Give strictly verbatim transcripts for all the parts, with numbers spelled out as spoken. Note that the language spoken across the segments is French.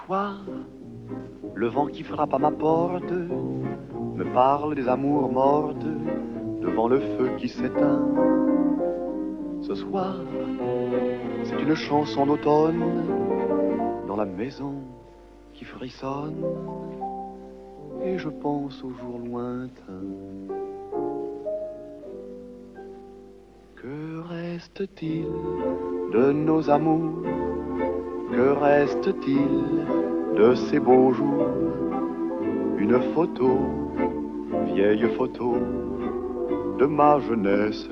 soir, le vent qui frappe à ma porte me parle des amours mortes devant le feu qui s'éteint. Ce soir, c'est une chanson d'automne dans la maison qui frissonne, et je pense aux jours lointains. Que reste-t-il de nos amours? Que reste-t-il de ces beaux jours? Une photo, vieille photo de ma jeunesse.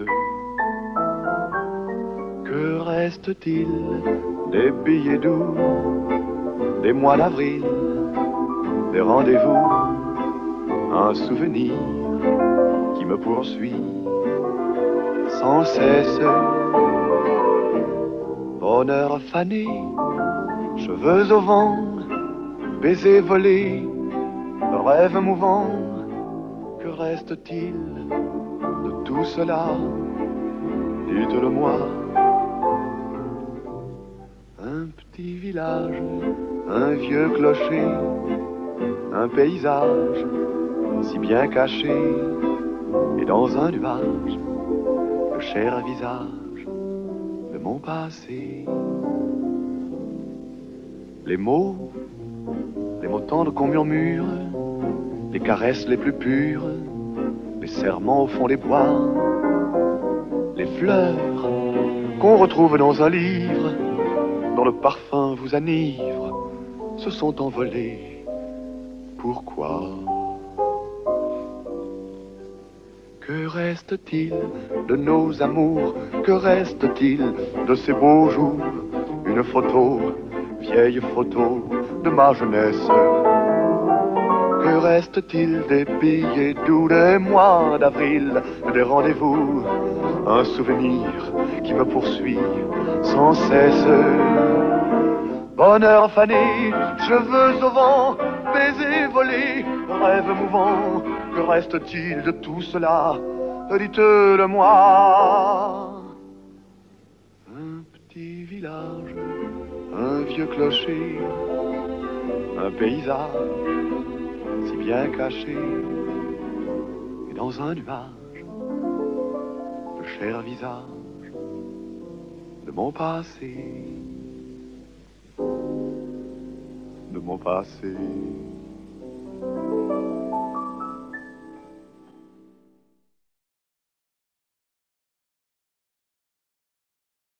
Que reste-t-il des billets doux, des mois d'avril, des rendez-vous? Un souvenir qui me poursuit sans cesse. Bonheur fané, cheveux au vent, baisers volés, rêves mouvants. Que reste-t-il de tout cela? Dites-le-moi. Un petit village, un vieux clocher, un paysage si bien caché, et dans un nuage, le cher visage de mon passé. Les mots, les mots tendres qu'on murmure, les caresses les plus pures, les serments au fond des bois, les fleurs qu'on retrouve dans un livre, dont le parfum vous enivre, se sont envolés. Pourquoi? Que reste-t-il de nos amours? Que reste-t-il de ces beaux jours? Une photo, vieille photo de ma jeunesse. Que reste-t-il des billets doux, des mois d'avril, des rendez-vous? Un souvenir qui me poursuit sans cesse. Bonheur fané, cheveux au vent, baisers volés, rêves mouvants. Que reste-t-il de tout cela? Dites-le-moi. Un petit village, un vieux clocher, un paysage si bien caché, et dans un nuage, le cher visage de mon passé, de mon passé.